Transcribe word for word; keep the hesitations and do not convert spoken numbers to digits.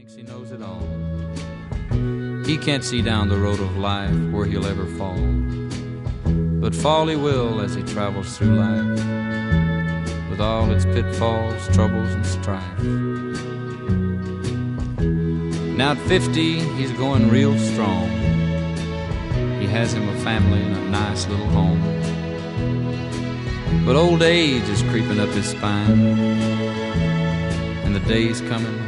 thinks he knows it all. He can't see down the road of life where he'll ever fall, but fall he will as he travels through life, with all its pitfalls, troubles, and strife. Now at fifty, he's going real strong. He has him a family and a nice little home, but old age is creeping up his spine, and the day's coming